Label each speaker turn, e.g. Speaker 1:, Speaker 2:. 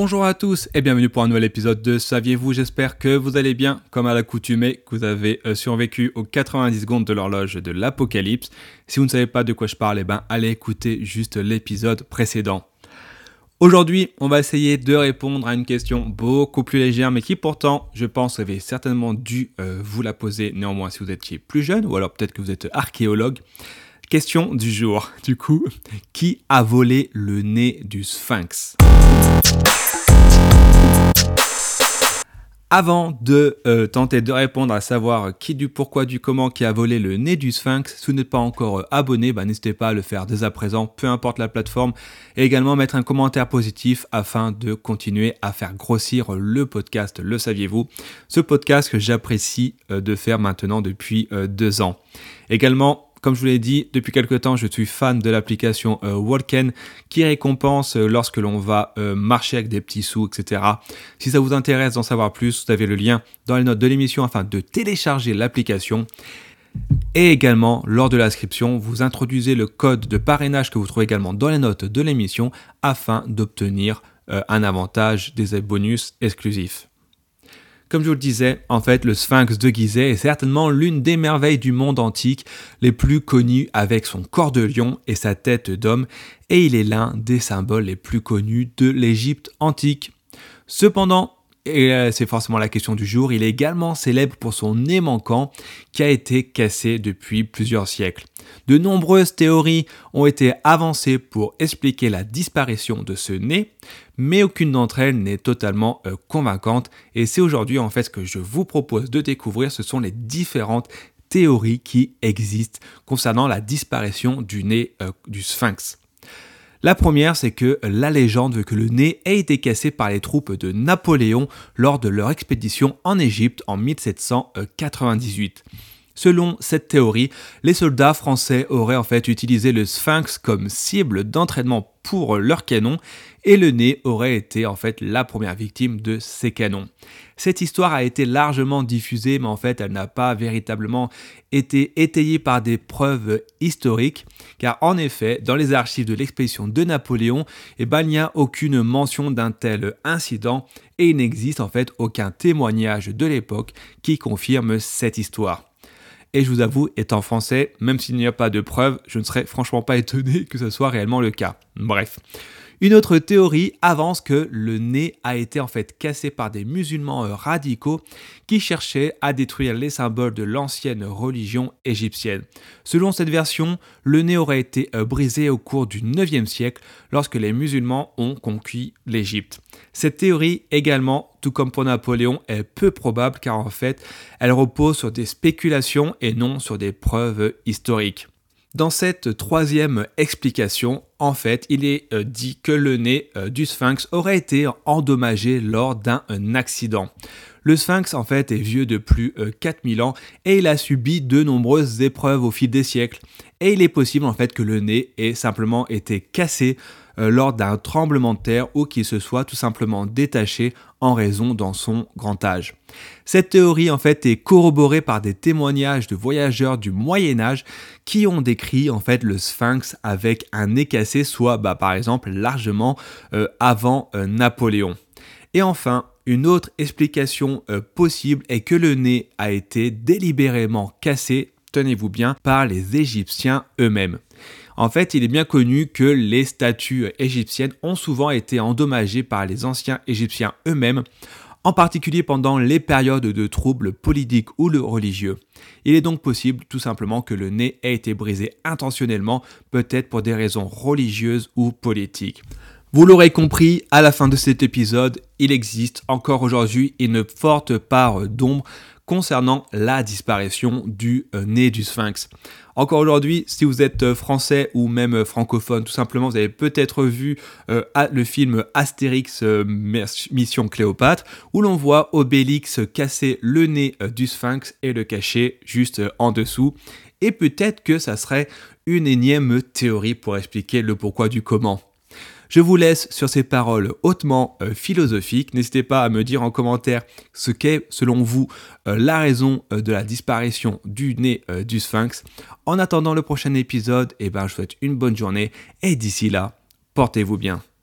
Speaker 1: Bonjour à tous et bienvenue pour un nouvel épisode de Saviez-vous. J'espère que vous allez bien, comme à l'accoutumée, que vous avez survécu aux 90 secondes de l'horloge de l'apocalypse. Si vous ne savez pas de quoi je parle, allez écouter juste l'épisode précédent. Aujourd'hui, on va essayer de répondre à une question beaucoup plus légère, mais qui pourtant, je pense, avez certainement dû vous la poser néanmoins si vous étiez plus jeune, ou alors peut-être que vous êtes archéologue. Question du jour, du coup, qui a volé le nez du Sphinx ? Avant de tenter de répondre à savoir qui du pourquoi du comment qui a volé le nez du Sphinx, si vous n'êtes pas encore abonné, n'hésitez pas à le faire dès à présent, peu importe la plateforme, et également mettre un commentaire positif afin de continuer à faire grossir le podcast, le saviez-vous, ce podcast que j'apprécie de faire maintenant depuis 2 ans. Également, comme je vous l'ai dit, depuis quelques temps, je suis fan de l'application Walken qui récompense lorsque l'on va marcher avec des petits sous, etc. Si ça vous intéresse d'en savoir plus, vous avez le lien dans les notes de l'émission afin de télécharger l'application. Et également, lors de l'inscription, vous introduisez le code de parrainage que vous trouvez également dans les notes de l'émission afin d'obtenir un avantage, des bonus exclusifs. Comme je vous le disais, en fait, le Sphinx de Gizeh est certainement l'une des merveilles du monde antique les plus connues avec son corps de lion et sa tête d'homme, et il est l'un des symboles les plus connus de l'Égypte antique. Cependant, et c'est forcément la question du jour, il est également célèbre pour son nez manquant qui a été cassé depuis plusieurs siècles. De nombreuses théories ont été avancées pour expliquer la disparition de ce nez, mais aucune d'entre elles n'est totalement convaincante. Et c'est aujourd'hui en fait ce que je vous propose de découvrir, ce sont les différentes théories qui existent concernant la disparition du nez du Sphinx. La première, c'est que la légende veut que le nez ait été cassé par les troupes de Napoléon lors de leur expédition en Égypte en 1798. Selon cette théorie, les soldats français auraient en fait utilisé le Sphinx comme cible d'entraînement pour leurs canons et le nez aurait été en fait la première victime de ces canons. Cette histoire a été largement diffusée, mais en fait elle n'a pas véritablement été étayée par des preuves historiques, car en effet, dans les archives de l'expédition de Napoléon, il n'y a aucune mention d'un tel incident et il n'existe en fait aucun témoignage de l'époque qui confirme cette histoire. Et je vous avoue, étant français, même s'il n'y a pas de preuves, je ne serais franchement pas étonné que ce soit réellement le cas. Bref. Une autre théorie avance que le nez a été en fait cassé par des musulmans radicaux qui cherchaient à détruire les symboles de l'ancienne religion égyptienne. Selon cette version, le nez aurait été brisé au cours du 9e siècle lorsque les musulmans ont conquis l'Égypte. Cette théorie également, tout comme pour Napoléon, est peu probable car en fait, elle repose sur des spéculations et non sur des preuves historiques. Dans cette troisième explication, en fait, il est dit que le nez du Sphinx aurait été endommagé lors d'un accident. Le Sphinx, en fait, est vieux de plus 4000 ans et il a subi de nombreuses épreuves au fil des siècles. Et il est possible, en fait, que le nez ait simplement été cassé lors d'un tremblement de terre ou qu'il se soit tout simplement détaché en raison de son grand âge. Cette théorie en fait est corroborée par des témoignages de voyageurs du Moyen-Âge qui ont décrit en fait le Sphinx avec un nez cassé, soit par exemple largement avant Napoléon. Et enfin, une autre explication possible est que le nez a été délibérément cassé, tenez-vous bien, par les Égyptiens eux-mêmes. En fait, il est bien connu que les statues égyptiennes ont souvent été endommagées par les anciens Égyptiens eux-mêmes, en particulier pendant les périodes de troubles politiques ou religieux. Il est donc possible tout simplement que le nez ait été brisé intentionnellement, peut-être pour des raisons religieuses ou politiques. Vous l'aurez compris, à la fin de cet épisode, il existe encore aujourd'hui une forte part d'ombre concernant la disparition du nez du Sphinx. Encore aujourd'hui, si vous êtes français ou même francophone, tout simplement, vous avez peut-être vu le film Astérix Mission Cléopâtre, où l'on voit Obélix casser le nez du Sphinx et le cacher juste en dessous. Et peut-être que ça serait une énième théorie pour expliquer le pourquoi du comment. Je vous laisse sur ces paroles hautement philosophiques. N'hésitez pas à me dire en commentaire ce qu'est, selon vous, la raison de la disparition du nez du Sphinx. En attendant le prochain épisode, je vous souhaite une bonne journée et d'ici là, portez-vous bien.